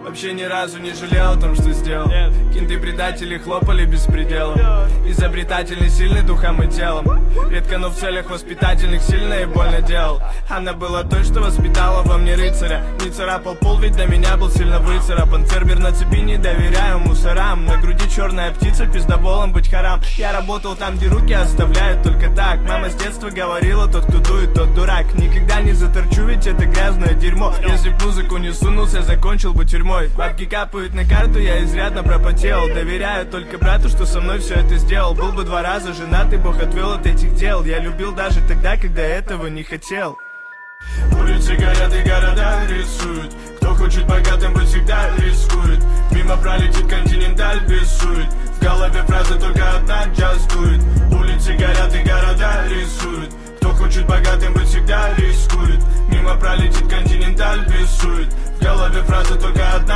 Вообще ни разу не жалел о том, что сделал. Кенты-предатели хлопали беспределом. Изобретательный, сильный духом и телом. Редко, но в целях воспитательных сильно и больно делал. Она была той, что воспитала во мне рыцаря. Не царапал пол, ведь до меня был сильно выцарапан. Фермер на цепи, не доверяю мусорам. На груди черная птица, пиздоболом быть харам. Я работал там, где руки оставляют только так. Мама с детства говорила, тот, кто дует, тот дурак. Никогда не заторчу, ведь это грязное дерьмо. Если б музыку не сунулся, закончил бы тюрьмой. Бабки капают на карту, я изрядно пропотел. Доверяю только брату, что со мной все это сделал. Был бы 2 раза женат, и Бог отвел от этих дел. Я любил даже тогда, когда этого не хотел. Улицы горят и города рисуют. Кто хочет богатым быть, всегда рискует. Мимо пролетит континенталь без сует. В голове фраза только одна, джаз дует. Улицы горят и города рисуют. Кто хочет богатым быть, всегда рискует. Мимо пролетит континенталь без сует. В голове фраза только одна.